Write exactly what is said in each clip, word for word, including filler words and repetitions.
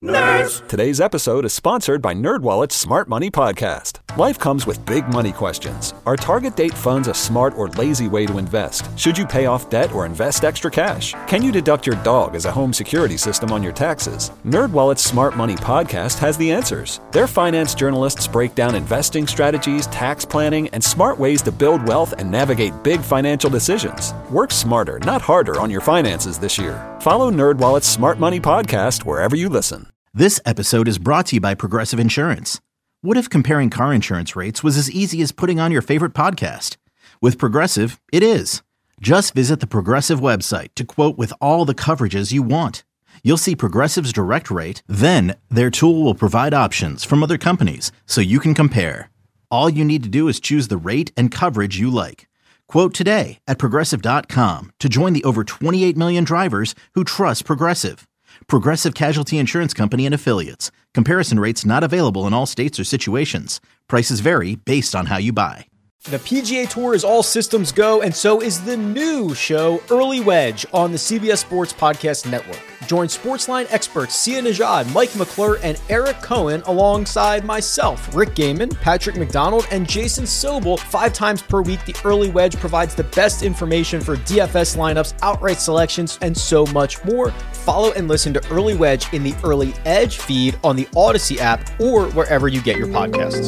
Nerds! Today's episode is sponsored by NerdWallet's Smart Money Podcast. Life comes with big money questions. Are target date funds a smart or lazy way to invest? Should you pay off debt or invest extra cash? Can you deduct your dog as a home security system on your taxes? NerdWallet's Smart Money Podcast has the answers. Their finance journalists break down investing strategies, tax planning, and smart ways to build wealth and navigate big financial decisions. Work smarter, not harder on your finances this year. Follow NerdWallet's Smart Money Podcast wherever you listen. This episode is brought to you by Progressive Insurance. What if comparing car insurance rates was as easy as putting on your favorite podcast? With Progressive, it is. Just visit the Progressive website to quote with all the coverages you want. You'll see Progressive's direct rate, then their tool will provide options from other companies so you can compare. All you need to do is choose the rate and coverage you like. Quote today at Progressive dot com to join the over twenty-eight million drivers who trust Progressive. Progressive Casualty Insurance Company and Affiliates. Comparison rates not available in all states or situations. Prices vary based on how you buy. The P G A Tour is all systems go, and so is the new show, Early Wedge, on the C B S Sports Podcast Network. Join Sportsline experts Sia Nejad, Mike McClure, and Eric Cohen alongside myself, Rick Gaiman, Patrick McDonald, and Jason Sobel. Five times per week, the Early Wedge provides the best information for D F S lineups, outright selections, and so much more. Follow and listen to Early Wedge in the Early Edge feed on the Odyssey app or wherever you get your podcasts.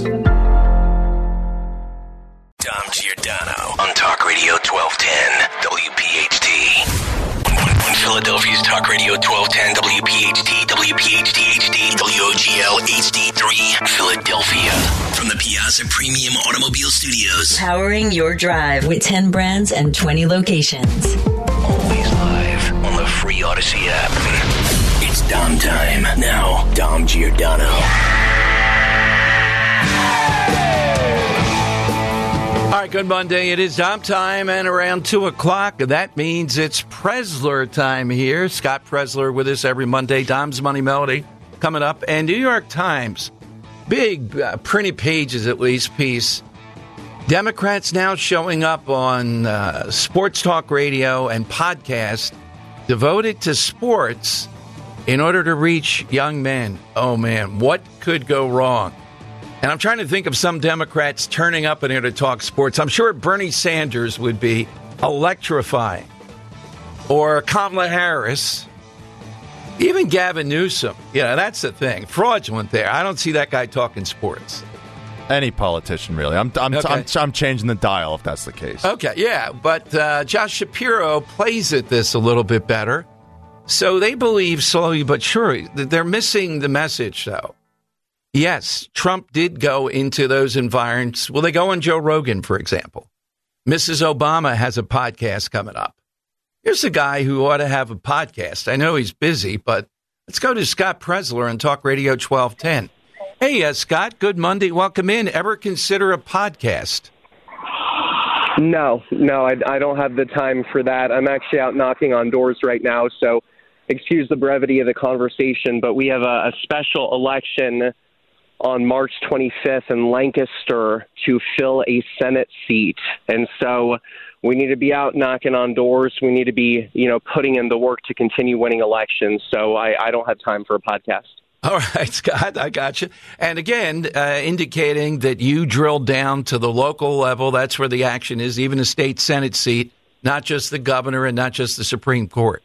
Dom Giordano on Talk Radio twelve ten W P H T. On Philadelphia's Talk Radio twelve ten W P H T, W P H T H D, W O G L H D three, Philadelphia. From the Piazza Premium Automobile Studios. Powering your drive with ten brands and twenty locations. Always live on the free Odyssey app. It's Dom time. Now, Dom Giordano. All right, good Monday. It is Dom time, and around two o'clock, that means it's Presler time here. Scott Presler with us every Monday. Dom's Money Melody coming up. And New York Times, big uh, printed pages at least piece. Democrats now showing up on uh, sports talk radio and podcast devoted to sports in order to reach young men. Oh, man, what could go wrong? And I'm trying to think of some Democrats turning up in here to talk sports. I'm sure Bernie Sanders would be electrifying. Or Kamala Harris. Even Gavin Newsom. Yeah, that's the thing. Fraudulent there. I don't see that guy talking sports. Any politician, really. I'm I'm, Okay. I'm I'm changing the dial if that's the case. Okay, yeah. But uh, Josh Shapiro plays at this a little bit better. So they believe slowly but surely that they're missing the message, though. Yes, Trump did go into those environments. Will they go on Joe Rogan, for example? Missus Obama has a podcast coming up. Here's a guy who ought to have a podcast. I know he's busy, but let's go to Scott Presler on Talk Radio twelve ten. Hey, uh, Scott, good Monday. Welcome in. Ever consider a podcast? No, no, I, I don't have the time for that. I'm actually out knocking on doors right now, so excuse the brevity of the conversation, but we have a, a special election on March twenty-fifth in Lancaster to fill a Senate seat. And so we need to be out knocking on doors. We need to be, you know, putting in the work to continue winning elections. So I, I don't have time for a podcast. All right, Scott, I got you. And again, uh, indicating that you drilled down to the local level. That's where the action is, even a state Senate seat, not just the governor and not just the Supreme Court.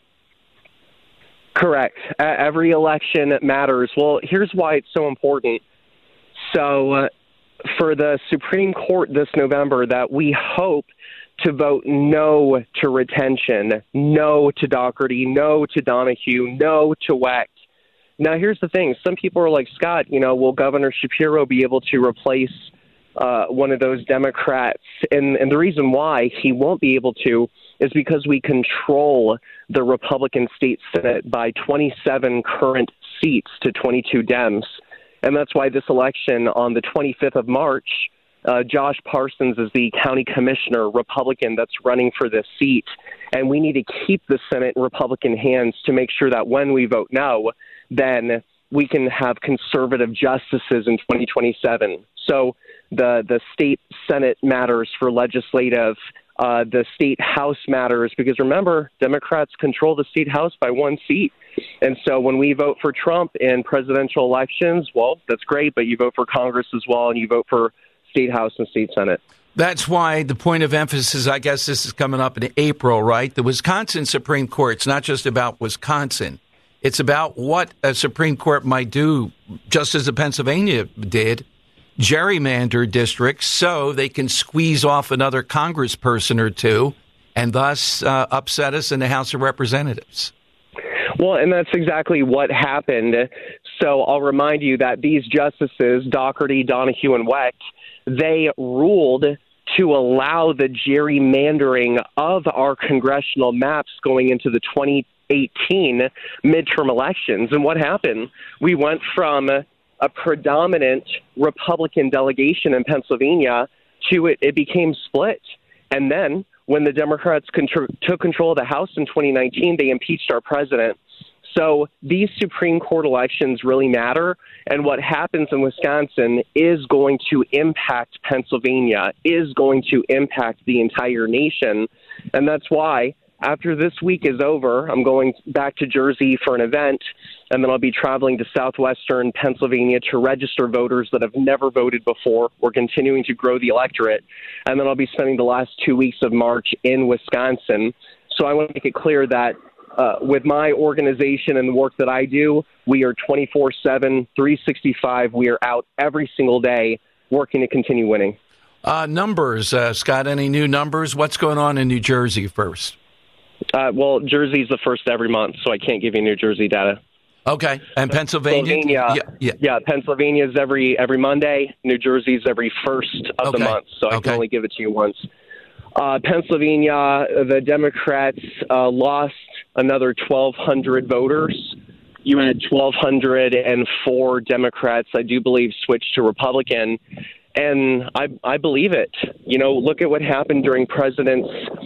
Correct. Uh, every election matters. Well, here's why it's so important. So uh, for the Supreme Court this November, that we hope to vote no to retention, no to Doherty, no to Donahue, no to Wecht. Now, here's the thing. Some people are like, Scott, you know, will Governor Shapiro be able to replace uh, one of those Democrats? And, and the reason why he won't be able to is because we control the Republican state Senate by twenty-seven current seats to twenty-two Dems. And that's why this election on the twenty-fifth of March, uh, Josh Parsons is the county commissioner, Republican, that's running for this seat. And we need to keep the Senate in Republican hands to make sure that when we vote no, then we can have conservative justices in twenty twenty-seven. So the, the state Senate matters for legislative. Uh, the state House matters because, remember, Democrats control the state House by one seat. And so when we vote for Trump in presidential elections, well, that's great, but you vote for Congress as well, and you vote for State House and State Senate. That's why the point of emphasis, I guess this is coming up in April, right? The Wisconsin Supreme Court, it's not just about Wisconsin. It's about what a Supreme Court might do, just as the Pennsylvania did, gerrymander districts so they can squeeze off another congressperson or two and thus uh, upset us in the House of Representatives. Well, and that's exactly what happened. So I'll remind you that these justices, Dougherty, Donahue, and Wecht, they ruled to allow the gerrymandering of our congressional maps going into the twenty eighteen midterm elections. And what happened? We went from a predominant Republican delegation in Pennsylvania to it, it became split. And then when the Democrats contr- took control of the House in twenty nineteen, they impeached our president. So these Supreme Court elections really matter, and what happens in Wisconsin is going to impact Pennsylvania, is going to impact the entire nation, and that's why after this week is over, I'm going back to Jersey for an event, and then I'll be traveling to southwestern Pennsylvania to register voters that have never voted before. We're continuing to grow the electorate, and then I'll be spending the last two weeks of March in Wisconsin. So I want to make it clear that Uh, with my organization and the work that I do, we are twenty-four seven, three sixty-five. We are out every single day working to continue winning. Uh, numbers, uh, Scott, any new numbers? What's going on in New Jersey first? Uh, well, Jersey's the first every month, so I can't give you New Jersey data. Okay. And Pennsylvania? Pennsylvania yeah, yeah. yeah, Pennsylvania's every every Monday. New Jersey's every first of okay. the month, so I okay. can only give it to you once. Uh, Pennsylvania, the Democrats uh, lost another twelve hundred voters. You had twelve oh four Democrats, I do believe, switched to Republican. And I, I believe it. You know, look at what happened during President's,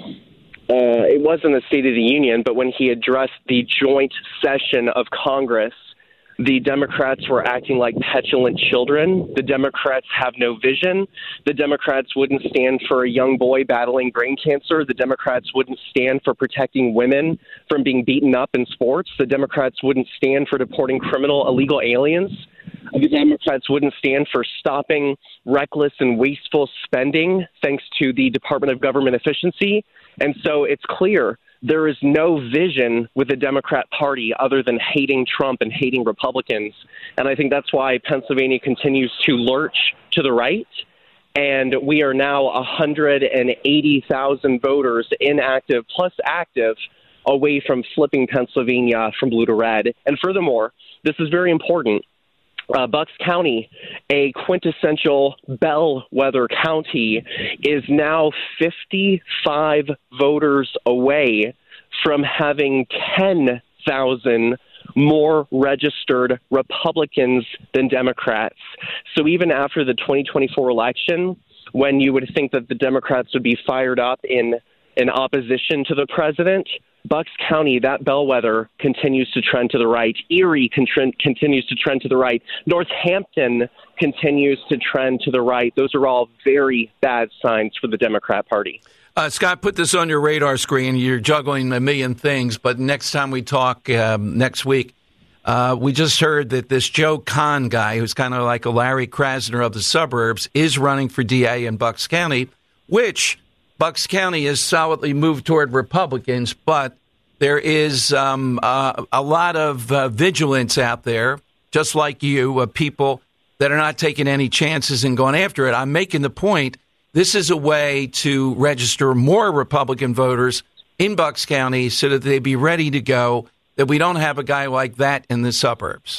uh, it wasn't the State of the Union, but when he addressed the joint session of Congress, the Democrats were acting like petulant children. The Democrats have no vision. The Democrats wouldn't stand for a young boy battling brain cancer. The Democrats wouldn't stand for protecting women from being beaten up in sports. The Democrats wouldn't stand for deporting criminal illegal aliens. The Democrats wouldn't stand for stopping reckless and wasteful spending thanks to the Department of Government Efficiency. And so it's clear there is no vision with the Democrat Party other than hating Trump and hating Republicans. And I think that's why Pennsylvania continues to lurch to the right. And we are now one hundred eighty thousand voters inactive plus active away from flipping Pennsylvania from blue to red. And furthermore, this is very important. Uh, Bucks County, a quintessential bellwether county, is now fifty-five voters away from having ten thousand more registered Republicans than Democrats. So even after the twenty twenty-four election, when you would think that the Democrats would be fired up in, in opposition to the president, Bucks County, that bellwether, continues to trend to the right. Erie con- continues to trend to the right. Northampton continues to trend to the right. Those are all very bad signs for the Democrat Party. Uh, Scott, put this on your radar screen. You're juggling a million things, but next time we talk um, next week, uh, we just heard that this Joe Kahn guy, who's kind of like a Larry Krasner of the suburbs, is running for D A in Bucks County, which Bucks County has solidly moved toward Republicans, but there is um, uh, a lot of uh, vigilance out there, just like you, uh, people that are not taking any chances and going after it. I'm making the point, this is a way to register more Republican voters in Bucks County so that they be ready to go, that we don't have a guy like that in the suburbs.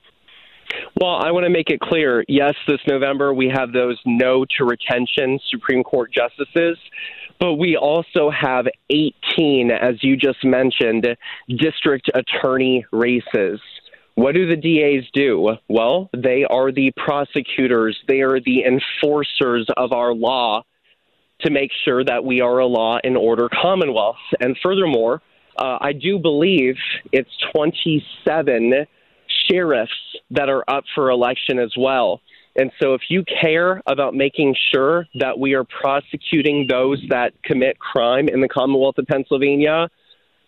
Well, I want to make it clear, yes, this November we have those no to retention Supreme Court justices, but we also have eighteen, as you just mentioned, district attorney races. What do the D As do? Well, they are the prosecutors. They are the enforcers of our law to make sure that we are a law and order commonwealth. And furthermore, uh, I do believe it's twenty-seven sheriffs that are up for election as well. And so if you care about making sure that we are prosecuting those that commit crime in the Commonwealth of Pennsylvania,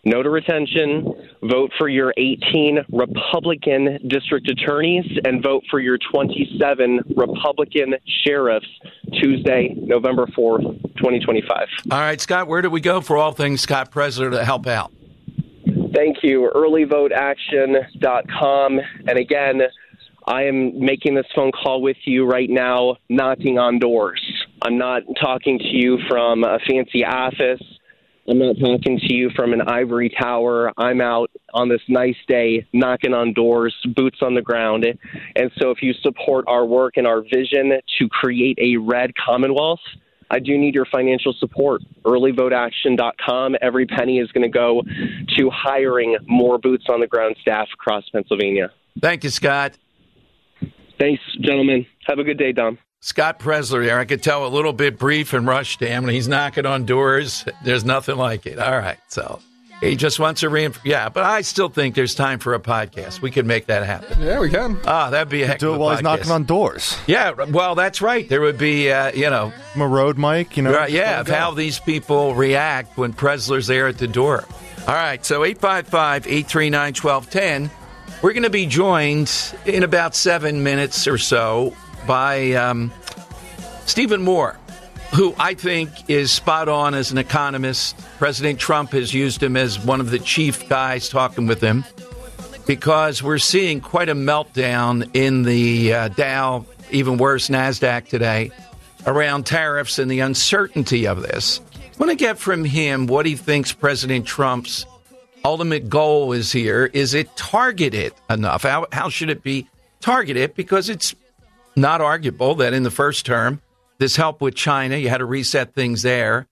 no to retention, vote for your eighteen Republican district attorneys, and vote for your twenty-seven Republican sheriffs Tuesday, November fourth, twenty twenty-five. All right, Scott, where do we go for all things Scott Presler to help out? Thank you. early vote action dot com. And again, I am making this phone call with you right now, knocking on doors. I'm not talking to you from a fancy office. I'm not talking to you from an ivory tower. I'm out on this nice day, knocking on doors, boots on the ground. And so if you support our work and our vision to create a red Commonwealth, I do need your financial support. early vote action dot com. Every penny is going to go to hiring more boots on the ground staff across Pennsylvania. Thank you, Scott. Thanks, gentlemen. Have a good day, Dom. Scott Presler there. I could tell a little bit brief and rushed him, and he's knocking on doors. There's nothing like it. All right. So he just wants to reinforce. Yeah, but I still think there's time for a podcast. We could make that happen. Yeah, we can. Ah, that'd be a heck Do of it a while podcast. he's knocking on doors. Yeah, well, that's right. There would be, uh, you know. A road mic, you know. Right, yeah, of how these people react when Presler's there at the door. All right, so eight five five, eight three nine, one two one zero. We're going to be joined in about seven minutes or so by um, Stephen Moore, who I think is spot on as an economist. President Trump has used him as one of the chief guys talking with him because we're seeing quite a meltdown in the uh, Dow, even worse, NASDAQ today, around tariffs and the uncertainty of this. I want to get from him what he thinks President Trump's ultimate goal is here. Is it targeted enough? How, how should it be targeted? Because it's not arguable that in the first term, this help with China, you had to reset things there.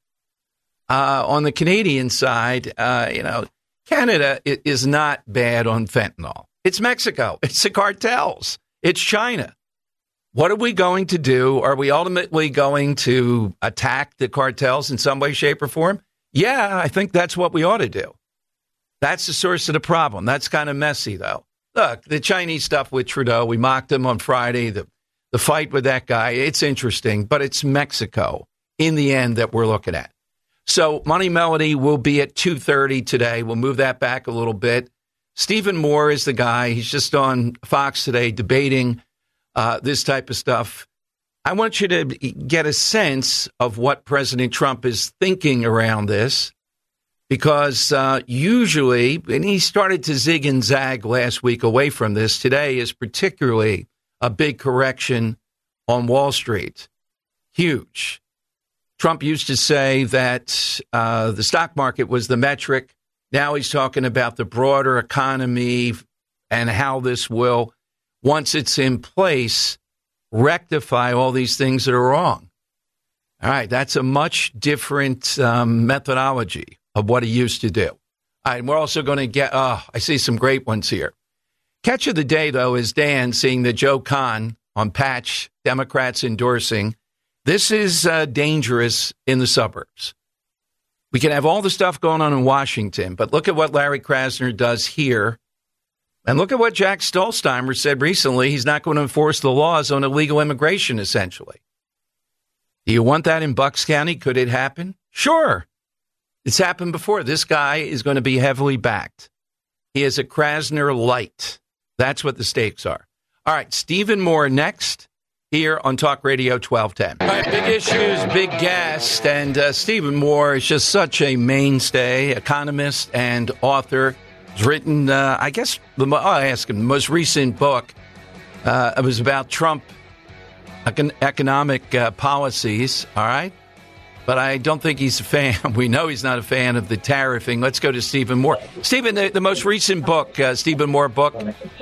Uh, on the Canadian side, uh, you know, Canada is not bad on fentanyl. It's Mexico. It's the cartels. It's China. What are we going to do? Are we ultimately going to attack the cartels in some way, shape, or form? Yeah, I think that's what we ought to do. That's the source of the problem. That's kind of messy, though. Look, the Chinese stuff with Trudeau, we mocked him on Friday. The, the fight with that guy, it's interesting, but it's Mexico in the end that we're looking at. So Money Melody will be at two thirty today. We'll move that back a little bit. Stephen Moore is the guy. He's just on Fox today debating uh, this type of stuff. I want you to get a sense of what President Trump is thinking around this. Because uh, usually, and he started to zig and zag last week away from this, today is particularly a big correction on Wall Street. Huge. Trump used to say that uh, the stock market was the metric. Now he's talking about the broader economy and how this will, once it's in place, rectify all these things that are wrong. All right, that's a much different um, methodology of what he used to do. All right, we're also going to get, oh, I see some great ones here. Catch of the day, though, is Dan seeing the Joe Kahn on Patch, Democrats endorsing. This is uh, dangerous in the suburbs. We can have all the stuff going on in Washington, but look at what Larry Krasner does here. And look at what Jack Stolzheimer said recently. He's not going to enforce the laws on illegal immigration, essentially. Do you want that in Bucks County? Could it happen? Sure. It's happened before. This guy is going to be heavily backed. He is a Krasner light. That's what the stakes are. All right, Stephen Moore next here on Talk Radio twelve ten. All right, big issues, big guest, and uh, Stephen Moore is just such a mainstay, economist and author. He's written, uh, I guess, the, I'll ask him, the most recent book. Uh, it was about Trump econ- economic uh, policies, all right? But I don't think he's a fan. We know he's not a fan of the tariffing. Let's go to Stephen Moore. Stephen, the, the most recent book, uh, Stephen Moore book.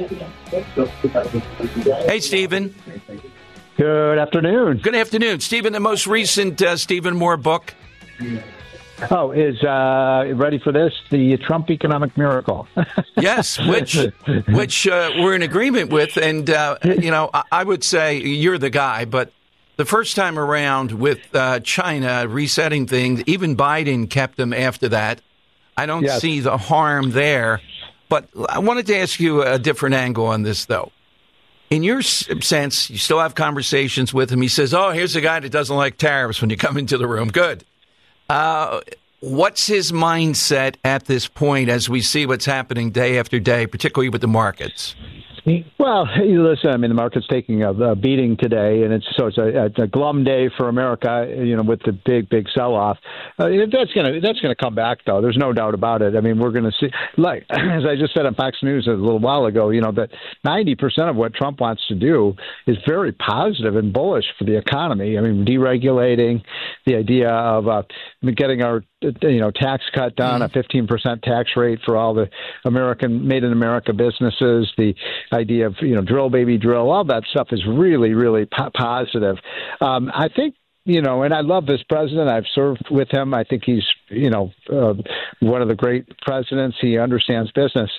Hey, Stephen. Good afternoon. Good afternoon. Stephen, the most recent uh, Stephen Moore book. Oh, is uh, ready for this? The Trump Economic Miracle. Yes, which which uh, we're in agreement with. And, uh, you know, I, I would say you're the guy, but the first time around with uh, China resetting things, even Biden kept them after that. I don't yes. see the harm there. But I wanted to ask you a different angle on this, though. In your sense, you still have conversations with him. He says, oh, here's a guy that doesn't like tariffs when you come into the room. Good. Uh, What's his mindset at this point as we see what's happening day after day, particularly with the markets? Well, you listen, I mean, the market's taking a, a beating today, and it's so it's a, it's a glum day for America, you know, with the big, big sell-off. Uh, that's going to that's going to come back, though. There's no doubt about it. I mean, we're going to see, like, as I just said on Fox News a little while ago, you know, that ninety percent of what Trump wants to do is very positive and bullish for the economy. I mean, deregulating, the idea of uh, getting our you know, tax cut done, a fifteen percent tax rate for all the American, made in America businesses, the idea of, you know, drill, baby, drill, all that stuff is really, really po- positive. Um, I think, you know, and I love this president. I've served with him. I think he's, you know, uh, one of the great presidents. He understands business.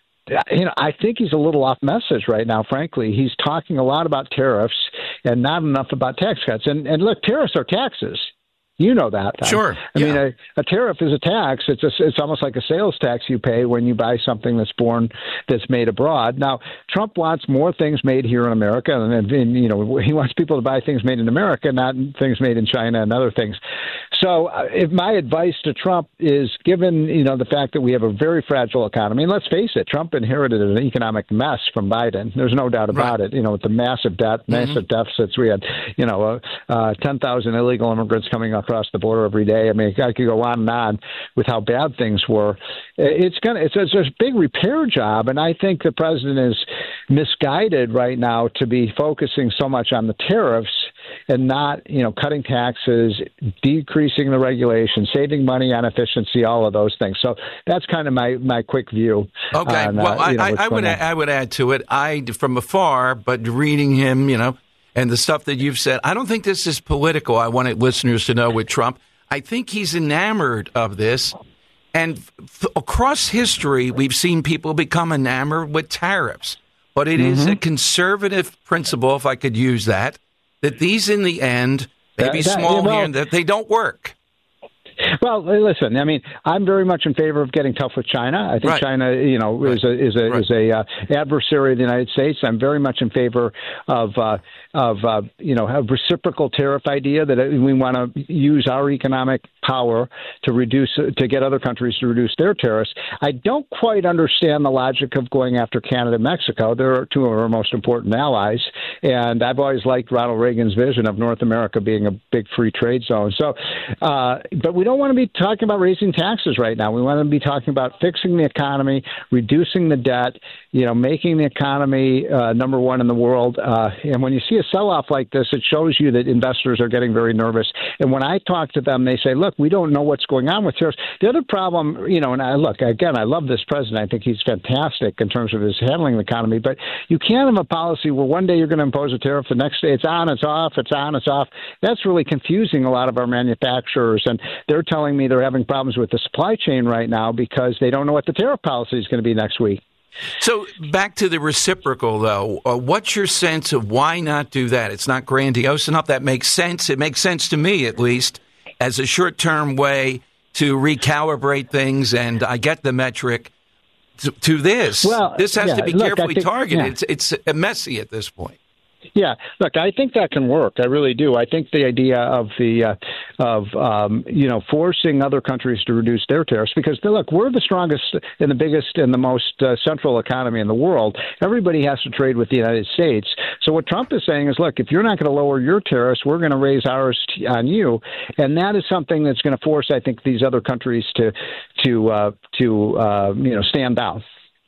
You know, I think he's a little off message right now, frankly. He's talking a lot about tariffs and not enough about tax cuts. And, and look, tariffs are taxes. You know that. Sure. I yeah. mean, a, a tariff is a tax. It's a, it's almost like a sales tax you pay when you buy something that's born, that's made abroad. Now, Trump wants more things made here in America, and, and you know, he wants people to buy things made in America, not things made in China and other things. So, uh, if my advice to Trump is, given you know the fact that we have a very fragile economy, and let's face it, Trump inherited an economic mess from Biden. There's no doubt about right. it. You know, with the massive debt, massive mm-hmm. deficits, we had you know uh, uh, ten thousand illegal immigrants coming across the border every day. I mean, I could go on and on with how bad things were. It's gonna it's, it's a big repair job, and I think the president is misguided right now to be focusing so much on the tariffs and not, you know, cutting taxes, decreasing the regulation, saving money on efficiency, all of those things. So that's kind of my, my quick view. Okay. On, well, uh, you know, I, I would on. I would add to it. I from afar, but reading him, you know, and the stuff that you've said, I don't think this is political. I wanted listeners to know with Trump. I think he's enamored of this. And f- across history, we've seen people become enamored with tariffs. But it mm-hmm. is a conservative principle, if I could use that, that these in the end, maybe that, that, small well, here, that they don't work. Well, listen. I mean, I'm very much in favor of getting tough with China. I think right. China, you know, right. is a is a right. is a uh, adversary of the United States. I'm very much in favor of uh, of uh, you know, a reciprocal tariff idea that we want to use our economic power to reduce to get other countries to reduce their tariffs. I don't quite understand the logic of going after Canada and Mexico. They're two of our most important allies, and I've always liked Ronald Reagan's vision of North America being a big free trade zone. So, uh, but we don't want to be talking about raising taxes right now. We want to be talking about fixing the economy, reducing the debt, you know, making the economy uh, number one in the world. Uh, and when you see a sell-off like this, it shows you that investors are getting very nervous. And when I talk to them, they say, look, we don't know what's going on with tariffs. The other problem, you know, and I look, again, I love this president. I think he's fantastic in terms of his handling the economy. But you can't have a policy where one day you're going to impose a tariff, the next day it's on, it's off, it's on, it's off. That's really confusing a lot of our manufacturers. And they're telling me they're having problems with the supply chain right now because they don't know what the tariff policy is going to be next week. So back to the reciprocal, though, uh, what's your sense of why not do that? It's not grandiose enough. That makes sense. It makes sense to me, at least, as a short-term way to recalibrate things. And I get the metric to, to this. Well, this has yeah, to be look, carefully think, targeted. Yeah. It's, it's messy at this point. Yeah, look, I think that can work. I really do. I think the idea of the uh, of um, you know forcing other countries to reduce their tariffs, because look, we're the strongest and the biggest and the most uh, central economy in the world. Everybody has to trade with the United States. So what Trump is saying is, look, if you're not going to lower your tariffs, we're going to raise ours t- on you, and that is something that's going to force, I think, these other countries to to uh, to uh, you know stand down.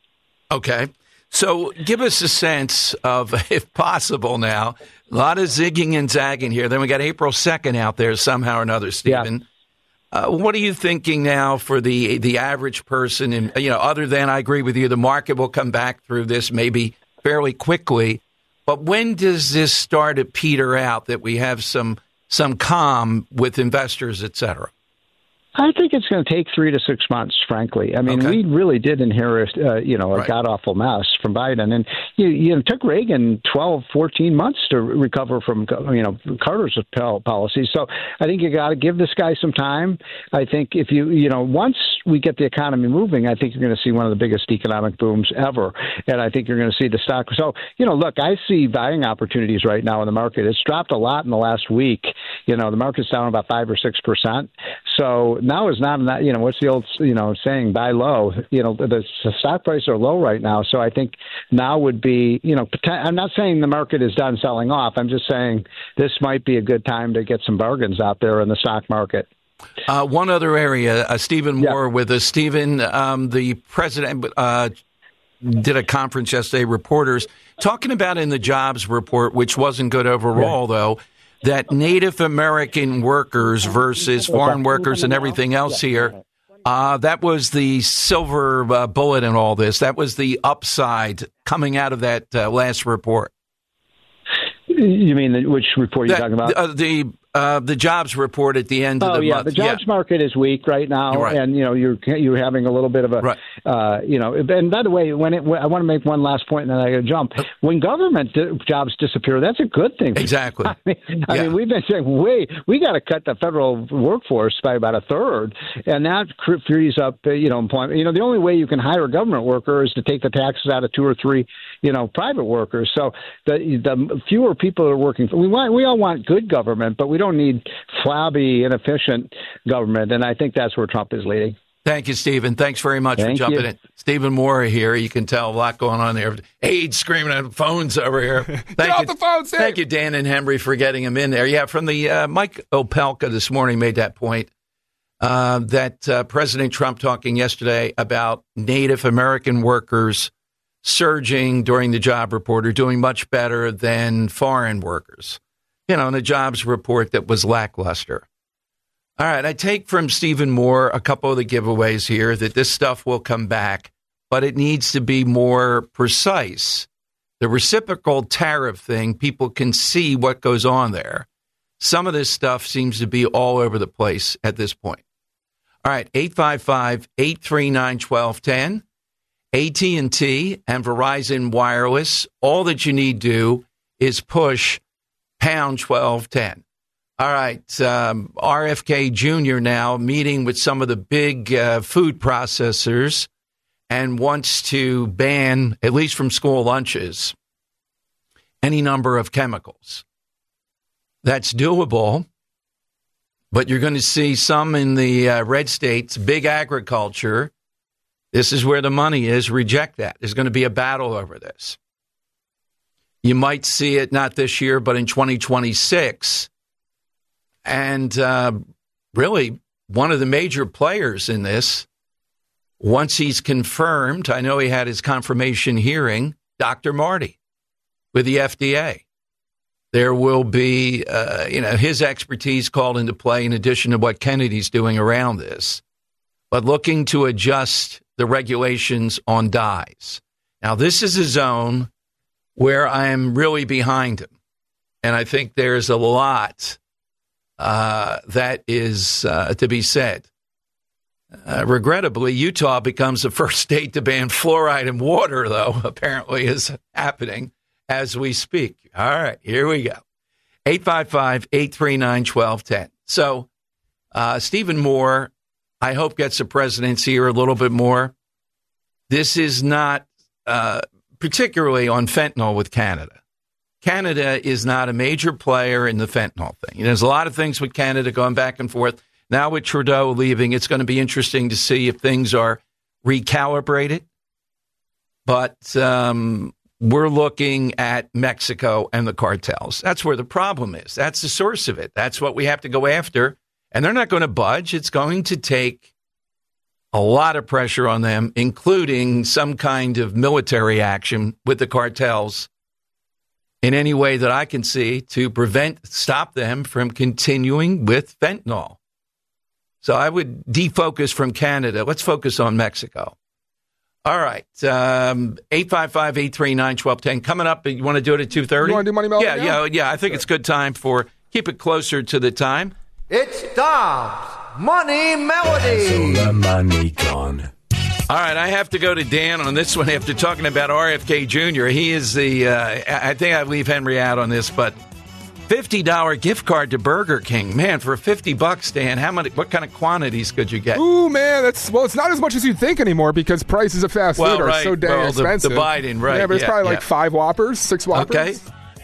Okay. So give us a sense of, if possible now, a lot of zigging and zagging here. Then we got April second out there somehow or another, Stephen. Yeah. Uh, what are you thinking now for the the average person? And, you know, other than, I agree with you, the market will come back through this maybe fairly quickly. But when does this start to peter out, that we have some some calm with investors, et cetera? I think it's going to take three to six months, frankly. I mean, okay. we really did inherit, uh, you know, a right. god-awful mess from Biden. And you, you know, it took Reagan twelve, fourteen months to recover from, you know, Carter's policy. So I think you got to give this guy some time. I think if you, you know, once we get the economy moving, I think you're going to see one of the biggest economic booms ever. And I think you're going to see the stock. So, you know, look, I see buying opportunities right now in the market. It's dropped a lot in the last week. You know, the market's down about five or six percent. So now is not, you know, what's the old, you know, saying, buy low. You know, the, the stock prices are low right now. So I think now would be, you know, I'm not saying the market is done selling off. I'm just saying this might be a good time to get some bargains out there in the stock market. Uh, one other area, uh, Stephen Moore yeah. with us. Stephen, um, the president uh, did a conference yesterday, reporters, talking about in the jobs report, which wasn't good overall, yeah. though, that Native American workers versus foreign workers and everything else here, uh, that was the silver uh, bullet in all this. That was the upside coming out of that uh, last report. You mean which report are you talking about? Uh, the uh, the jobs report at the end of oh, the yeah. month. The jobs yeah. market is weak right now, right. and you know you're you're having a little bit of a, right. uh, you know. And by the way, when it, I want to make one last point, and then I got to jump. When government di- jobs disappear, that's a good thing. Exactly. I mean, I yeah. mean we've been saying, wait, we got to cut the federal workforce by about a third, and that frees up, uh, you know, employment. You know, the only way you can hire a government worker is to take the taxes out of two or three, you know, private workers. So the the fewer people are working. We want we all want good government, but we don't need flabby, inefficient government, and I think that's where Trump is leading. Thank you, Stephen. Thanks very much Thank for jumping you. in. Stephen Moore here. You can tell a lot going on there. Aides screaming at phones over here. Thank Get you. off the phone, Steve. Thank you, Dan and Henry, for getting him in there. Yeah, from the uh, Mike Opelka this morning made that point uh, that uh, President Trump talking yesterday about Native American workers surging during the job report are doing much better than foreign workers. You know, in a jobs report that was lackluster. All right, I take from Stephen Moore a couple of the giveaways here that this stuff will come back, but it needs to be more precise. The reciprocal tariff thing, people can see what goes on there. Some of this stuff seems to be all over the place at this point. All right, eight five five, eight three nine, one two one zero. A T and T and Verizon Wireless, all that you need to do is push pound twelve ten. All right, um, R F K Junior now meeting with some of the big uh, food processors and wants to ban, at least from school lunches, any number of chemicals. That's doable, but you're going to see some in the uh, red states, big agriculture. This is where the money is. Reject that. There's going to be a battle over this. You might see it not this year, but in twenty twenty-six. And uh, really, one of the major players in this, once he's confirmed, I know he had his confirmation hearing, Doctor Marty with the F D A. There will be, uh, you know, his expertise called into play in addition to what Kennedy's doing around this, but looking to adjust the regulations on dyes. Now, this is a zone where I am really behind him, and I think there's a lot uh, that is uh, to be said. Uh, regrettably, Utah becomes the first state to ban fluoride in water, though, apparently is happening as we speak. All right, here we go. eight five five, eight three nine, one two one zero. So, uh, Stephen Moore, I hope, gets the presidency here a little bit more. This is not uh, particularly on fentanyl with Canada. Canada is not a major player in the fentanyl thing. There's a lot of things with Canada going back and forth. Now with Trudeau leaving, it's going to be interesting to see if things are recalibrated. But um, we're looking at Mexico and the cartels. That's where the problem is. That's the source of it. That's what we have to go after. And they're not going to budge. It's going to take a lot of pressure on them, including some kind of military action with the cartels in any way that I can see to prevent, stop them from continuing with fentanyl. So I would defocus from Canada. Let's focus on Mexico. All right. Um, eight five five, eight three nine, one two one zero. Coming up, you want to do it at two thirty? You want to do Money Melody? Yeah, yeah, yeah. I think it's good time for, keep it closer to the time. It's Dom's Money Melody. So the money gone. All right, I have to go to Dan on this one after talking about R F K Junior He is the, uh, I think I leave Henry out on this, but fifty dollars gift card to Burger King. Man, for fifty bucks, Dan, how many? What kind of quantities could you get? Ooh, man, that's well, it's not as much as you'd think anymore because prices of fast well, food are right. so dang well, expensive. The, the Biden, right. Yeah, but it's yeah, probably yeah. like five Whoppers, six Whoppers. Okay.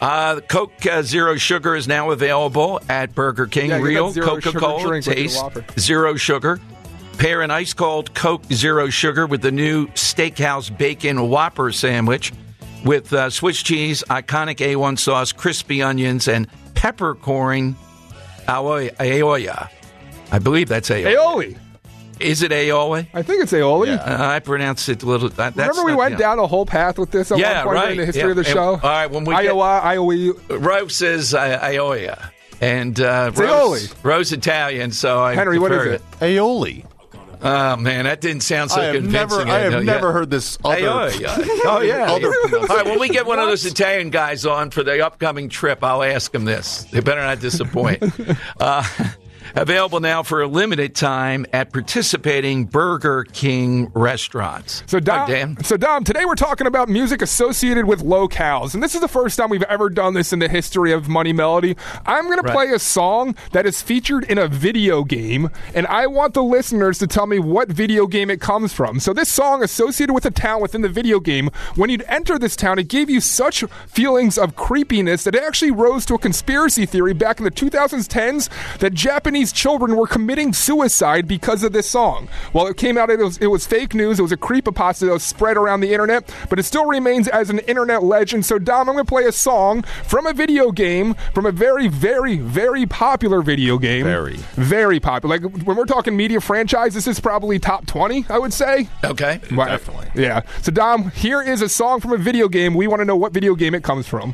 Uh, Coke uh, Zero Sugar is now available at Burger King. Yeah, Real zero Coca-Cola sugar taste, zero sugar. Pair an ice-cold Coke Zero Sugar with the new Steakhouse Bacon Whopper sandwich with uh, Swiss cheese, iconic A one sauce, crispy onions, and peppercorn aioli. I believe that's aioli. Aioli. Is it aioli? I think it's aioli. Yeah, uh, I pronounce it a little. That, that's Remember we not, went you know. down a whole path with this at yeah, one point right. in the history yeah. of the show? And, all right, when we Iowa, Iowa. Rose says uh, aioli. And uh, Rose, aioli. Rose Italian, so I Henry, what is it? it? Aioli. Oh, man, that didn't sound so I have convincing. never, I have know, never yeah. heard this other. Aioli. Oh, yeah. other All right, when we get one of those Italian guys on for the upcoming trip, I'll ask them this. They better not disappoint. uh, Available now for a limited time at participating Burger King restaurants. So, Dom, Hi, Dan. so Dom, today we're talking about music associated with locales, and this is the first time we've ever done this in the history of Money Melody. I'm going Right. to play a song that is featured in a video game, and I want the listeners to tell me what video game it comes from. So this song associated with a town within the video game, when you'd enter this town, it gave you such feelings of creepiness that it actually rose to a conspiracy theory back in the twenty tens that Japanese children were committing suicide because of this song. Well, it came out, it was, it was fake news, it was a creepypasta that was spread around the internet, but it still remains as an internet legend. So, Dom, I'm going to play a song from a video game, from a very, very, very popular video game. Very. Very popular. Like, when we're talking media franchise, this is probably top twenty, I would say. Okay. Right. Definitely. Yeah. So, Dom, here is a song from a video game. We want to know what video game it comes from.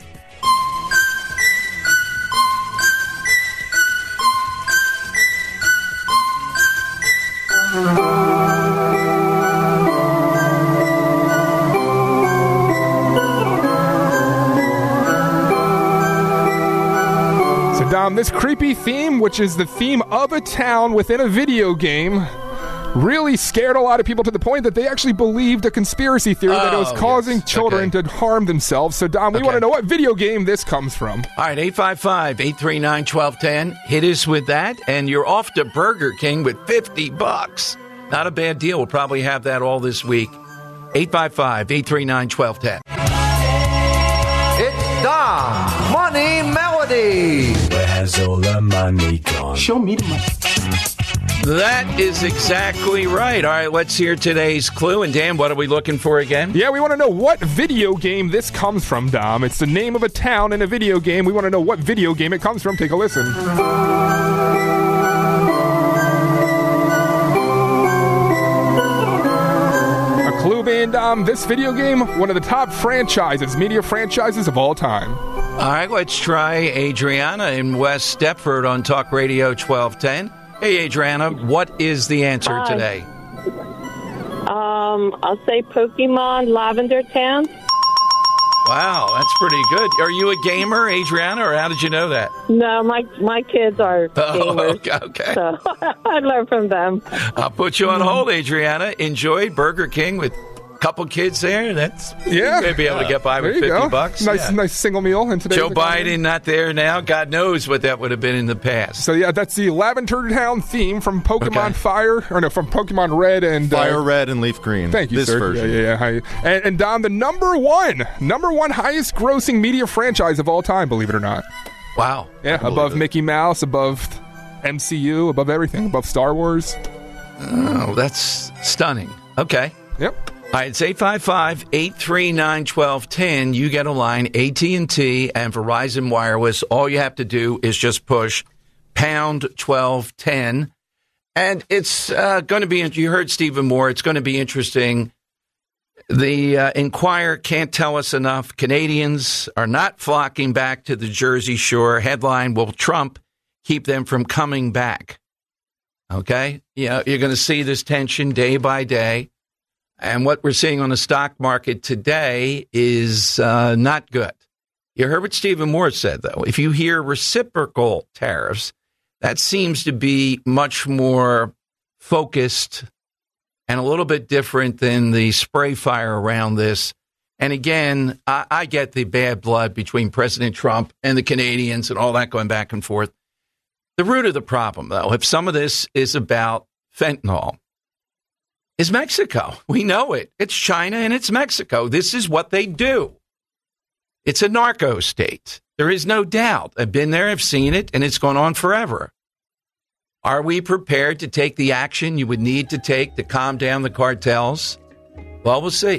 So, Dom, this creepy theme, which is the theme of a town within a video game, really scared a lot of people to the point that they actually believed a conspiracy theory that it was Oh, causing yes. children Okay. to harm themselves. So, Dom, we Okay. want to know what video game this comes from. All right, eight five five, eight three nine, one two one zero. Hit us with that, and you're off to Burger King with fifty bucks. Not a bad deal. We'll probably have that all this week. eight five five, eight three nine, one two one zero. It's Dom Money Melody. Where's all the money gone? Show me the money. That is exactly right. All right, let's hear today's clue. And Dan, what are we looking for again? Yeah, we want to know what video game this comes from, Dom. It's the name of a town in a video game. We want to know what video game it comes from. Take a listen. A clue being, Dom, this video game, one of the top franchises, media franchises of all time. All right, let's try Adriana in West Stepford on Talk Radio twelve ten. Hey, Adriana, what is the answer Hi. today? Um, I'll say Pokemon Lavender Town. Wow, that's pretty good. Are you a gamer, Adriana, or how did you know that? No, my my kids are Oh, gamers, okay, okay. so I learn from them. I'll put you on hold, Adriana. Enjoy Burger King with a couple kids there. That's Yeah. you may be able to get by There with you fifty go. bucks. Nice, Yeah. nice single meal in today's Joe economy. Biden not there now. God knows what that would have been in the past. So yeah, that's the Lavender Town theme from Pokemon Okay. Fire, or no, from Pokemon Red and uh, Fire red and leaf green. Thank you, this sir. version. Yeah, yeah, yeah. Hi. And, and Dom, the number one, number one highest grossing media franchise of all time, believe it or not. Wow. Yeah, believe above it. Mickey Mouse, above M C U, above everything, above Star Wars. Oh, that's stunning. Okay. Yep. All right, it's eight five five, eight three nine, one two one zero. You get a line, A T and T and Verizon Wireless. All you have to do is just push pound twelve ten. And it's uh, going to be, you heard Stephen Moore, it's going to be interesting. The uh, Inquirer can't tell us enough. Canadians are not flocking back to the Jersey Shore. Headline, will Trump keep them from coming back? Okay? Yeah, you're going to see this tension day by day. And what we're seeing on the stock market today is uh, not good. You heard what Stephen Moore said, though. If you hear reciprocal tariffs, that seems to be much more focused and a little bit different than the spray fire around this. And again, I, I get the bad blood between President Trump and the Canadians and all that going back and forth. The root of the problem, though, if some of this is about fentanyl, is Mexico. We know it. It's China and it's Mexico. This is what they do. It's a narco state. There is no doubt. I've been there, I've seen it, and it's gone on forever. Are we prepared to take the action you would need to take to calm down the cartels? Well, we'll see.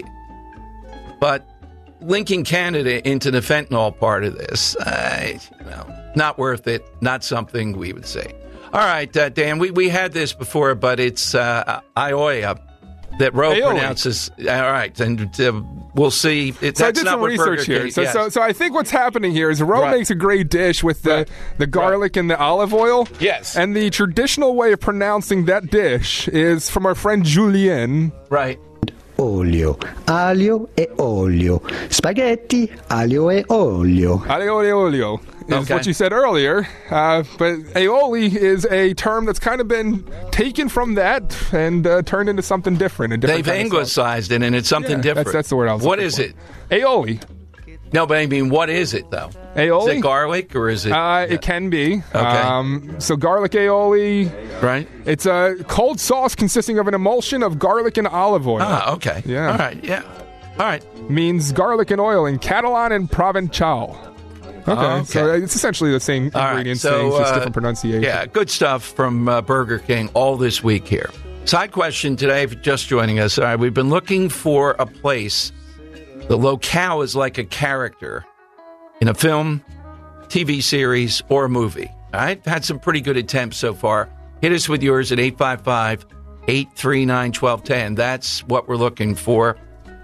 But linking Canada into the fentanyl part of this, uh, well, not worth it, not something we would say. All right, uh, Dan, we, we had this before, but it's uh, Ioya that Roe Aioli. pronounces. All right, and uh, we'll see. It, So I that's did not some what research Burger here. King- So, yes. so, so I think what's happening here is Roe Right. makes a great dish with the, Right. the garlic and the olive oil. Yes. And the traditional way of pronouncing that dish is from our friend Julien. Right. Olio, aglio e olio. Spaghetti, aglio e olio. Aglio e olio is Okay. what you said earlier. Uh, but aioli is a term that's kind of been taken from that and uh, turned into something different. A different They've kind of sauce. anglicized it, and it's something Yeah, different. That's, that's the word I was What looking is for. it? Aioli. No, but I mean, what is it, though? Aioli? Is it garlic, or is it... Uh, it can be. Okay. Um, so garlic aioli. Right. It's a cold sauce consisting of an emulsion of garlic and olive oil. Ah, okay. Yeah. All right, yeah. All right. Means garlic and oil in Catalan and Provençal. Okay. Okay. So it's essentially the same All right, ingredients, so, things, just uh, different pronunciation. Yeah, good stuff from uh, Burger King all this week here. Side question today, if you're just joining us. All right, we've been looking for a place. The locale is like a character in a film, T V series, or a movie. All right, had some pretty good attempts so far. Hit us with yours at eight five five, eight three nine, one two one zero. That's what we're looking for.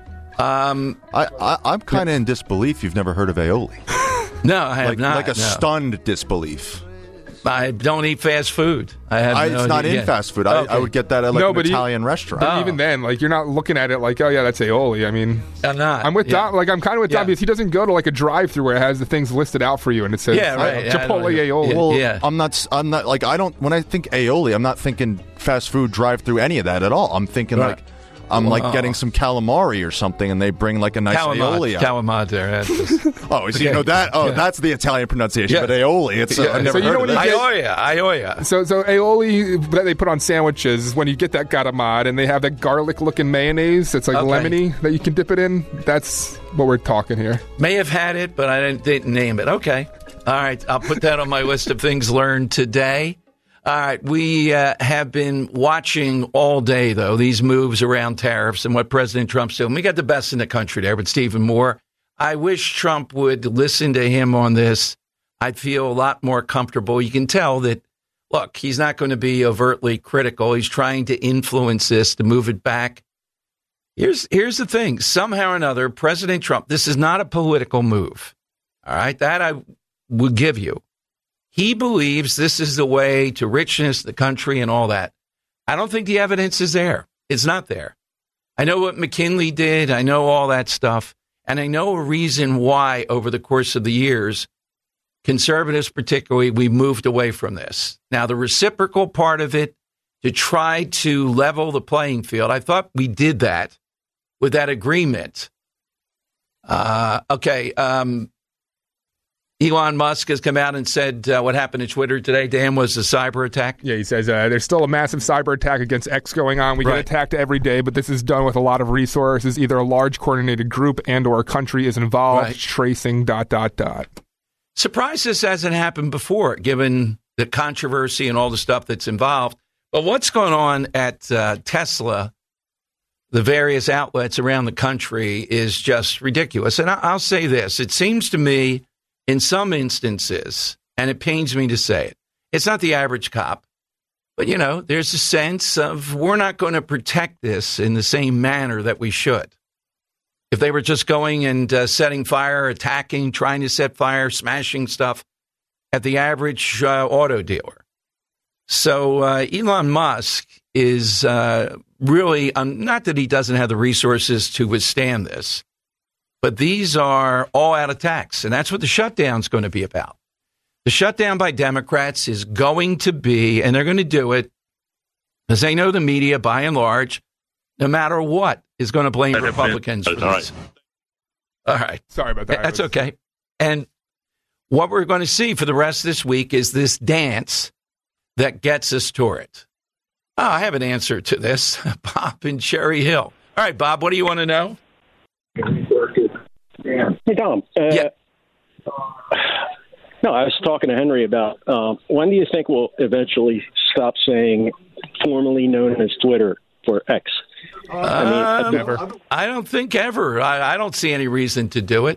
Um, I, I, I'm kind of in disbelief you've never heard of aioli. No, I have like, not. Like a no. stunned disbelief. I don't eat fast food. I have. I, no it's not idea. in fast food. I, Okay. I would get that at like No, an but e- Italian restaurant. But even then, like, you're not looking at it like, oh, yeah, that's aioli. I mean, I'm not. I'm with Yeah. Dom. Like, I'm kind of with Dom Yeah. because he doesn't go to, like, a drive-through where it has the things listed out for you and it says Yeah, right. uh, Chipotle aioli. Well, I'm not. I'm not like I don't. When I think aioli, I'm not thinking fast food drive-through any of that at all. I'm thinking Right. like I'm like Wow. getting some calamari or something, and they bring like a nice aioli out. Calamata. That's just, Oh, so you know that? Oh, Yeah. that's the Italian pronunciation. Yeah. But aioli, it's uh, Yeah. I've never So you heard know of when that. you Ioya, Ioya. So, so aioli that they put on sandwiches is when you get that garamad and they have that garlic-looking mayonnaise that's like Okay. lemony that you can dip it in. That's what we're talking here. May have had it, but I didn't, didn't name it. Okay. All right. I'll put that on my list of things learned today. All right. We uh, have been watching all day, though, these moves around tariffs and what President Trump's doing. We got the best in the country there with Stephen Moore. I wish Trump would listen to him on this. I'd feel a lot more comfortable. You can tell that, look, he's not going to be overtly critical. He's trying to influence this to move it back. Here's here's the thing. Somehow or another, President Trump, this is not a political move. All right, that I would give you. He believes this is the way to richness, the country, and all that. I don't think the evidence is there. It's not there. I know what McKinley did. I know all that stuff. And I know a reason why over the course of the years, conservatives particularly, we moved away from this. Now, the reciprocal part of it, to try to level the playing field, I thought we did that with that agreement. Uh, okay. Um, Elon Musk has come out and said uh, what happened to Twitter today, Dan, was a cyber attack. Yeah, he says uh, there's still a massive cyber attack against X going on. We Right. get attacked every day, but this is done with a lot of resources. Either a large coordinated group and or a country is involved. Right. Tracing dot, dot, dot. Surprised this hasn't happened before, given the controversy and all the stuff that's involved. But what's going on at uh, Tesla, the various outlets around the country, is just ridiculous. And I- I'll say this. It seems to me, in some instances, and it pains me to say it, it's not the average cop. But, you know, there's a sense of we're not going to protect this in the same manner that we should. If they were just going and uh, setting fire, attacking, trying to set fire, smashing stuff at the average uh, auto dealer. So uh, Elon Musk is uh, really, um, not that he doesn't have the resources to withstand this, but these are all-out attacks, and that's what the shutdown's going to be about. The shutdown by Democrats is going to be, and they're going to do it, because they know the media, by and large, no matter what, is going to blame Republicans for this. All right. Sorry about that. That's okay. And what we're going to see for the rest of this week is this dance that gets us toward it. Oh, I have an answer to this. Bob in Cherry Hill. All right, Bob, what do you want to know? Hey, Hey, Dom. Uh, yeah. No, I was talking to Henry about um, when do you think we'll eventually stop saying formerly known as Twitter for X? Uh, I mean, I, never. I don't think ever. I, I don't see any reason to do it.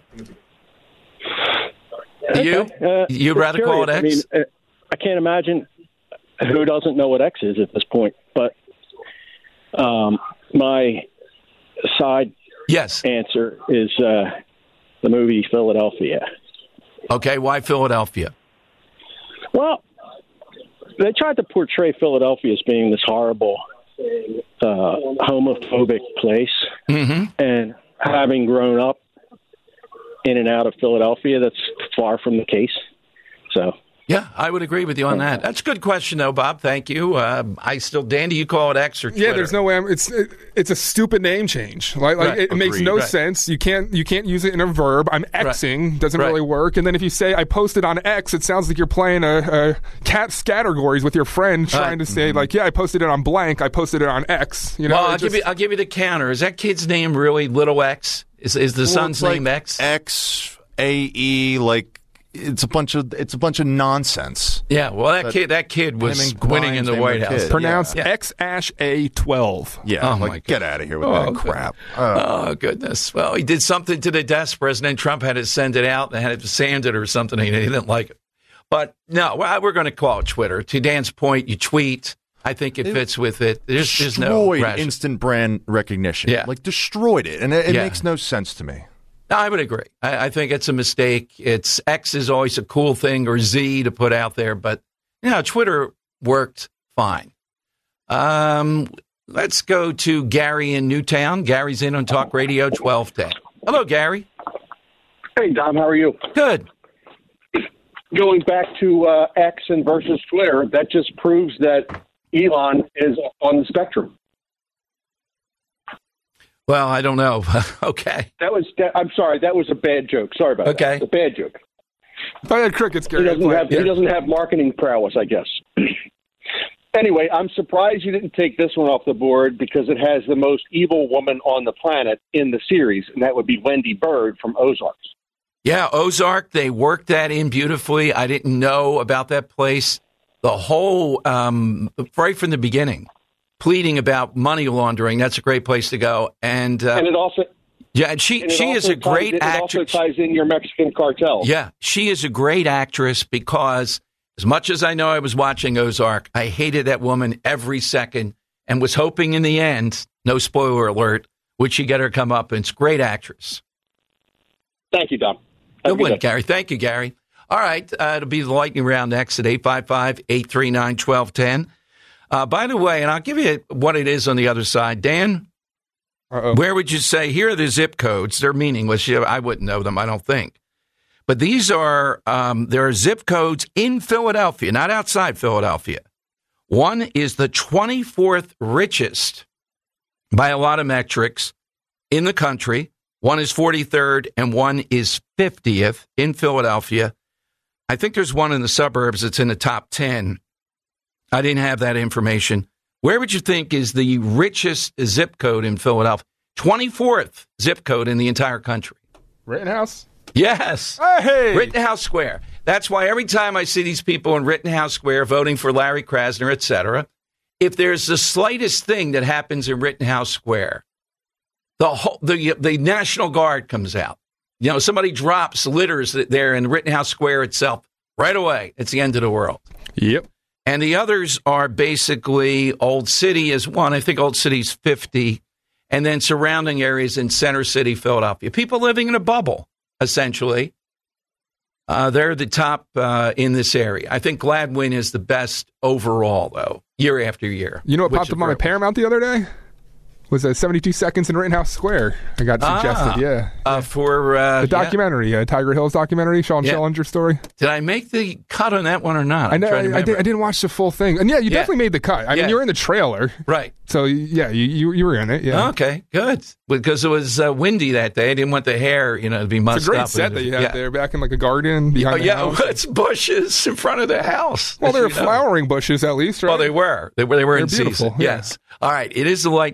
Okay. You? Uh, You'd rather curious. call it X? I mean, uh, I can't imagine who doesn't know what X is at this point. But um, my side yes. answer is uh, the movie Philadelphia. Okay, why Philadelphia? Well, they tried to portray Philadelphia as being this horrible, uh, homophobic place. Mm-hmm. And having grown up in and out of Philadelphia, that's far from the case. So, yeah, I would agree with you on that. That's a good question, though, Bob. Thank you. Uh, I still, Dan, do you call it X or Twitter? Yeah, there's no way. I'm, it's it, it's a stupid name change. Like, like Right. it, it makes Agreed. no Right. sense. You can't you can't use it in a verb. I'm Xing Right. doesn't Right. really work. And then if you say I posted on X, it sounds like you're playing a, a cat categories with your friend, trying Right. to say like, yeah, I posted it on blank. I posted it on X. You know, well, it I'll just- give you. I'll give you the counter. Is that kid's name really Little X? Is is the Well, son's it's like name X? X A E, like it's a bunch of it's a bunch of nonsense. Yeah, well, that, That kid that kid was him and winning in Grimes the named White their House. kid. pronounced Yeah. X Ash A twelve. Yeah, Oh, my like get out of here with Oh, that okay. crap. Uh, Oh, goodness. Well, he did something to the desk. President Trump had to send it out and had to sand it or something. He didn't like it. But no, well, we're going to call it Twitter. To Dan's point, you tweet. I think it fits with it. There's, there's no destroyed ration. instant brand recognition. Yeah. Like destroyed it, and it, it Yeah. makes no sense to me. No, I would agree. I, I think it's a mistake. It's X is always a cool thing, or Z to put out there, but you know, Twitter worked fine. Um, let's go to Gary in Newtown. Gary's in on Talk Radio twelve ten. Hello, Gary. Hey, Dom, how are you? Good. Going back to uh, X and versus Twitter, that just proves that Elon is on the spectrum. Well, I don't know. Okay. That was. That, I'm sorry. That was a bad joke. Sorry about Okay. that. A bad joke. I had crickets, He Gary. doesn't have. He doesn't have marketing prowess, I guess. Anyway, I'm surprised you didn't take this one off the board because it has the most evil woman on the planet in the series, and that would be Wendy Bird from Ozarks. Yeah, Ozark, they worked that in beautifully. I didn't know about that place. The whole, um, right from the beginning, pleading about money laundering. That's a great place to go. And, uh, and it also. yeah, and she, and it she is also a great ties, actress. It also ties in your Mexican cartel. Yeah, she is a great actress because as much as I know I was watching Ozark, I hated that woman every second and was hoping in the end, no spoiler alert, would she get her come up? And it's a great actress. Thank you, Dom. Good one, Gary. Thank you, Gary. All right, uh, it'll be the lightning round next at eight five five, eight three nine, one two one zero. Uh, by the way, and I'll give you what it is on the other side. Dan, Uh-oh. where would you say, here are the zip codes. They're meaningless. I wouldn't know them, I don't think. But these are, um, there are zip codes in Philadelphia, not outside Philadelphia. One is the twenty-fourth richest by a lot of metrics in the country. One is forty-third and one is fiftieth in Philadelphia. I think there's one in the suburbs that's in the top ten. I didn't have that information. Where would you think is the richest zip code in Philadelphia? twenty-fourth zip code in the entire country. Rittenhouse? Yes. Hey! Rittenhouse Square. That's why every time I see these people in Rittenhouse Square voting for Larry Krasner, et cetera, if there's the slightest thing that happens in Rittenhouse Square, the whole, the the National Guard comes out. You know, somebody drops litters there in Rittenhouse Square itself. Right away, it's the end of the world. Yep. And the others are basically Old City is one. I think Old City's fifty. And then surrounding areas in Center City, Philadelphia. People living in a bubble, essentially. Uh, they're the top uh, in this area. I think Gladwin is the best overall, though, year after year. You know what Which popped up is on my great. Paramount the other day? Was uh, seventy-two Seconds in Rittenhouse Square. I got suggested, Ah, yeah. Uh, for uh, The documentary, uh, Tiger Hills documentary, Sean Yeah. Schellinger story. Did I make the cut on that one or not? I I'm know. trying to I, I, did, remember. I didn't watch the full thing, and yeah, you Yeah. definitely made the cut. I Yeah. mean, you were in the trailer, Right. so yeah, you you, you were in it. Yeah. Okay, good. Because it was uh, windy that day. I didn't want the hair, you know, to be mussed It's a great up. set that you have yeah. there, back in like a garden behind Oh, the yeah, house. it's bushes in front of the house. Well, as there were you know. flowering bushes at least, right? Well, they were. They were. They were They're in beautiful, season. yeah. Yes. All right. It is the lightning round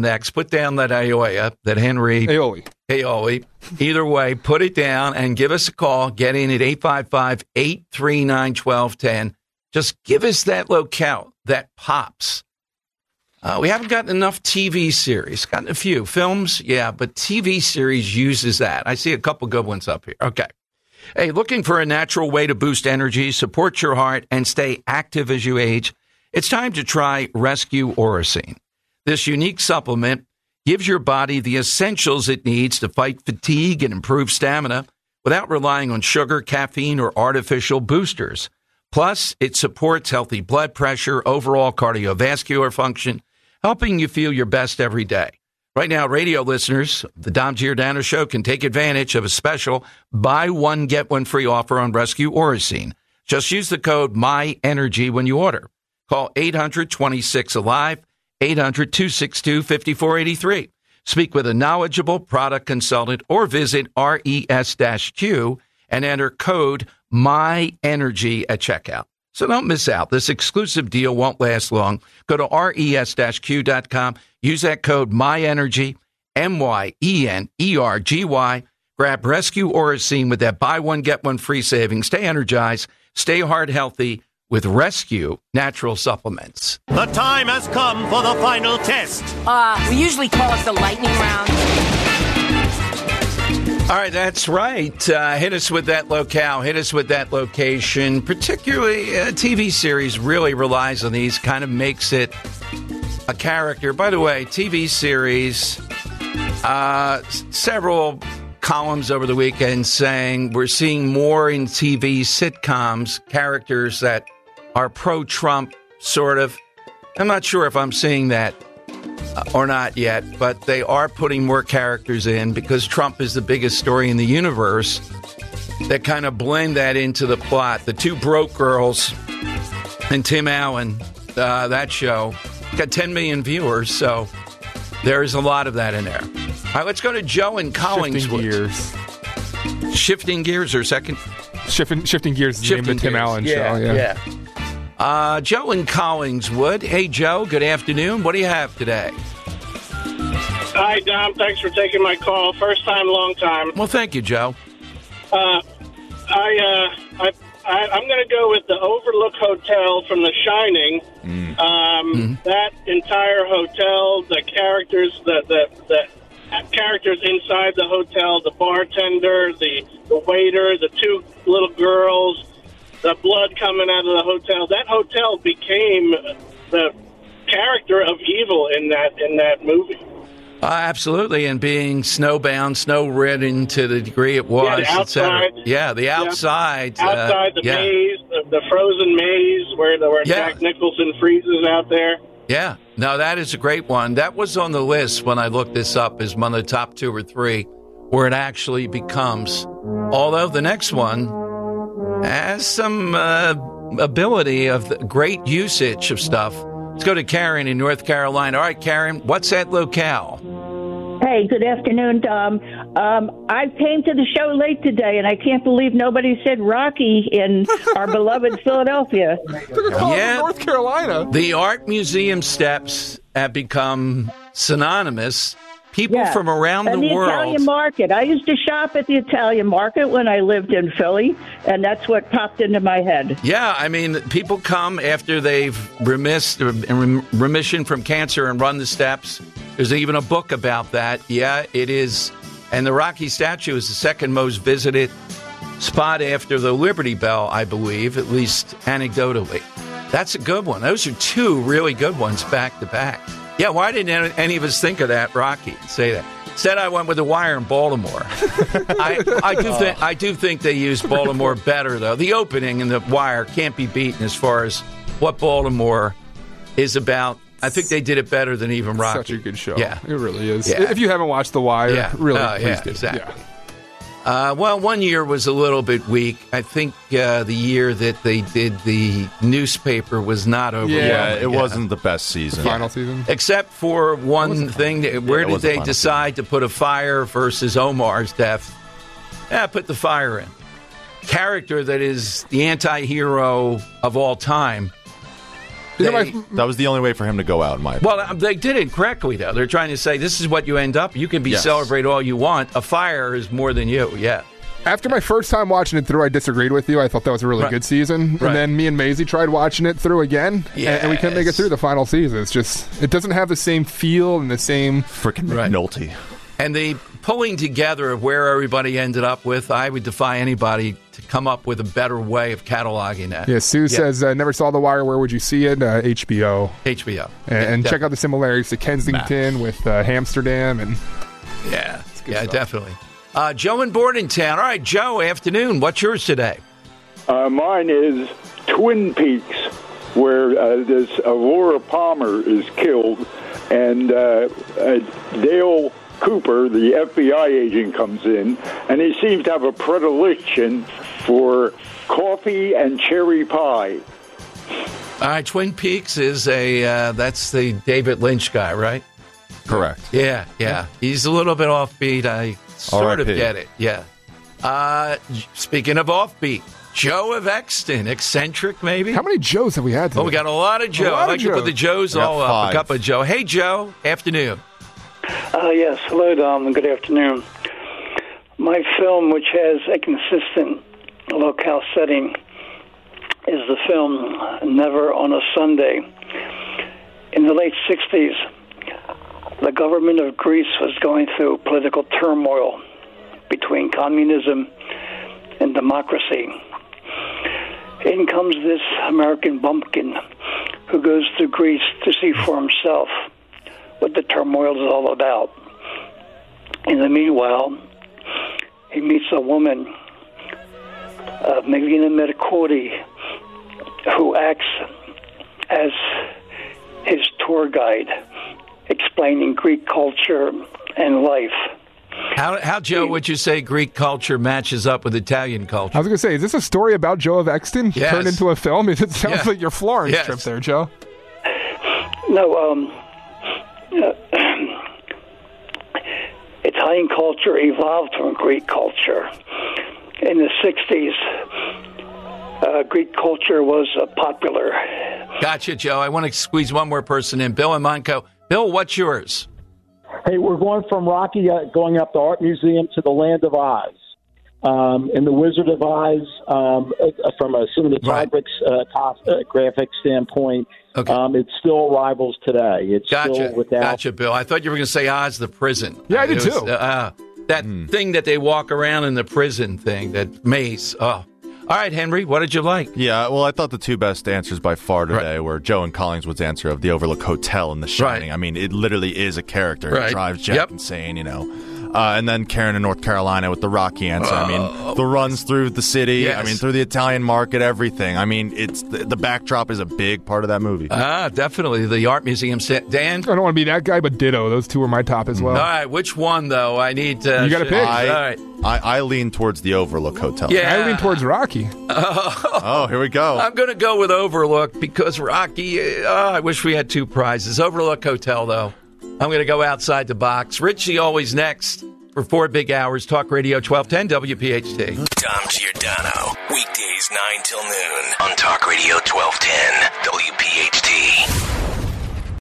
next. Put down that Aoya, that Henry. Aioli. Aioli. Either way, put it down and give us a call. Get in at eight five five, eight three nine, one two one zero. Just give us that locale that pops. Uh, we haven't gotten enough T V series. Gotten a few. Films, yeah, but T V series uses that. I see a couple good ones up here. Okay. Hey, looking for a natural way to boost energy, support your heart, and stay active as you age? It's time to try Rescue Orosine. This unique supplement gives your body the essentials it needs to fight fatigue and improve stamina without relying on sugar, caffeine, or artificial boosters. Plus, it supports healthy blood pressure, overall cardiovascular function, helping you feel your best every day. Right now, radio listeners, the Dom Giordano Show can take advantage of a special buy one, get one free offer on Rescue Orosine. Just use the code MyEnergy when you order. Call eight hundred, twenty-six, alive, eight hundred, two six two, five four eight three. Speak with a knowledgeable product consultant or visit R E S Q and enter code MyEnergy at checkout. So don't miss out. This exclusive deal won't last long. Go to R E S Q dot com. Use that code MyEnergy, M Y E N E R G Y. Grab Rescue Orosine with that buy one, get one free savings. Stay energized. Stay heart healthy with Rescue Natural Supplements. The time has come for the final test. Uh, we usually call it the lightning round. All right, that's right. Uh, hit us with that locale. Hit us with that location. Particularly, a T V series really relies on these, kind of makes it a character. By the way, T V series, uh, several columns over the weekend saying we're seeing more in T V sitcoms, characters that are pro-Trump, sort of. I'm not sure if I'm seeing that uh, or not yet, but they are putting more characters in because Trump is the biggest story in the universe that kind of blend that into the plot. The Two Broke Girls and Tim Allen, uh, that show, got ten million viewers, so there's a lot of that in there. All right, let's go to Joe in Collingswood. Shifting gears. Shifting gears or second? Shifting, shifting gears is the Shifting name of the Tim gears. Allen yeah, show. Yeah. yeah. Uh, Joe in Collingswood. Hey, Joe, good afternoon. What do you have today? Hi, Dom. Thanks for taking my call. First time, long time. Well, thank you, Joe. Uh, I, uh, I, I, I'm going to go with the Overlook Hotel from The Shining. Mm. Um, mm. That entire hotel, the characters, the, the, the characters inside the hotel, the bartender, the, the waiter, the two little girls, the blood coming out of the hotel. That hotel became the character of evil in that in that movie. Uh, absolutely, and being snowbound, snow-ridden to the degree it was, yeah, the outside, yeah, the outside, yeah. outside uh, the yeah. maze, the, the frozen maze where the, where yeah. Jack Nicholson freezes out there. Yeah, no, that is a great one. That was on the list when I looked this up as one of the top two or three, where it actually becomes. Although the next one has some uh, ability of the great usage of stuff. Let's go to Karen in North Carolina. All right, Karen, what's that locale? Hey, good afternoon, Dom. Um, I came to the show late today, and I can't believe nobody said Rocky in our beloved Philadelphia. Yeah, North Carolina. The art museum steps have become synonymous. People yeah. from around and the, the world. Italian market. I used to shop at the Italian market when I lived in Philly, and that's what popped into my head. Yeah, I mean, people come after they've remissed, remission from cancer and run the steps. There's even a book about that. Yeah, it is. And the Rocky statue is the second most visited spot after the Liberty Bell, I believe, at least anecdotally. That's a good one. Those are two really good ones back to back. Yeah, why didn't any of us think of that, Rocky? Say that. Instead, I went with The Wire in Baltimore. I, I do think I do think they used Baltimore better, though. The opening in The Wire can't be beaten as far as what Baltimore is about. I think they did it better than even Rocky. Such a good show. Yeah, it really is. Yeah. If you haven't watched The Wire, yeah. really, uh, please yeah, do. Exactly. Yeah. Uh, well, one year was a little bit weak. I think uh, the year that they did the newspaper was not over. Yeah, it wasn't the best season. The final season? Except for one thing. That, where yeah, did they the decide season. to put a fire versus Omar's death? Yeah, put the fire in. Character that is the anti-hero of all time. They, that was the only way for him to go out, in my opinion. Well, they did it correctly, though. They're trying to say, this is what you end up. You can be Yes. celebrate all you want. A fire is more than you, yeah. After my first time watching it through, I disagreed with you. I thought that was a really Right. good season. Right. And then me and Maisie tried watching it through again, and, and we couldn't make it Yes. through the final season. It's just, it doesn't have the same feel and the same... Freaking Right. McNulty. And the pulling together of where everybody ended up with, I would defy anybody to come up with a better way of cataloging that. Yeah, Sue says, uh, never saw The Wire. Where would you see it? Uh, H B O. H B O. And, Yeah, and check definitely. out the similarities to Kensington with uh, Amsterdam. And Yeah, yeah, definitely. Uh, Joe in Bordentown. All right, Joe, afternoon. What's yours today? Uh, mine is Twin Peaks, where uh, this Aurora Palmer is killed, and uh, uh, Dale Cooper, the F B I agent, comes in, and he seems to have a predilection for coffee and cherry pie. All right, Twin Peaks is a, uh, that's the David Lynch guy, right? Correct. Yeah, yeah. He's a little bit offbeat. I sort R I P of get it, yeah. Uh, speaking of offbeat, Joe of Exton, eccentric maybe? how many Joes have we had today? Oh, we got a lot of Joe. A lot I of like to put Joes. the Joes We got all up. A five. cup of Joe. Hey, Joe. Afternoon. Uh, yes, hello, Dom, and good afternoon. My film, which has a consistent locale setting, is the film Never on a Sunday. In the late sixties, the government of Greece was going through political turmoil between communism and democracy. In comes this American bumpkin who goes to Greece to see for himself what the turmoil is all about. In the meanwhile, he meets a woman, uh, Melina Mercouri, who acts as his tour guide, explaining Greek culture and life. How, how Joe, would you say Greek culture matches up with Italian culture? I was going to say, is this a story about Joe of Exton Yes. turned into a film? It sounds Yeah. like your Florence Yes. trip there, Joe. No, um, uh, Italian culture evolved from Greek culture. In the sixties, uh, Greek culture was uh, popular. Gotcha, Joe. I want to squeeze one more person in. Bill and Monco. Bill, what's yours? Hey, we're going from Rocky, uh, going up the Art Museum to the Land of Oz. Um, and the Wizard of Oz, um, uh, from a cinematographic uh, top, uh, graphic standpoint, Okay. um, it still rivals today. It's Gotcha. still without. Gotcha, Bill. I thought you were going to say Oz the prison. Yeah, I did It was, too. Uh, that thing that they walk around in the prison thing, that maze. Oh. All right, Henry, what did you like? Yeah, well, I thought the two best answers by far today were Joe and Collingswood's answer of the Overlook Hotel and The Shining. I mean, it literally is a character. Right. It drives Jack Yep. insane, you know. Uh, and then Karen in North Carolina with the Rocky answer. I mean, the runs through the city. Yes. I mean, through the Italian market, everything. I mean, it's the, the backdrop is a big part of that movie. Ah, definitely. The Art Museum set. Dan? I don't want to be that guy, but ditto. Those two were my top as well. All right, which one, though? I need to... You gotta pick. I, All right. I, I lean towards the Overlook Hotel. Yeah. I lean towards Rocky. Oh, here we go. I'm going to go with Overlook because Rocky, uh, I wish we had two prizes. Overlook Hotel, though. I'm going to go outside the box. Richie always next for four big hours. Talk Radio twelve ten W P H T. Dom Giordano. Weekdays nine till noon on Talk Radio twelve ten W P H T.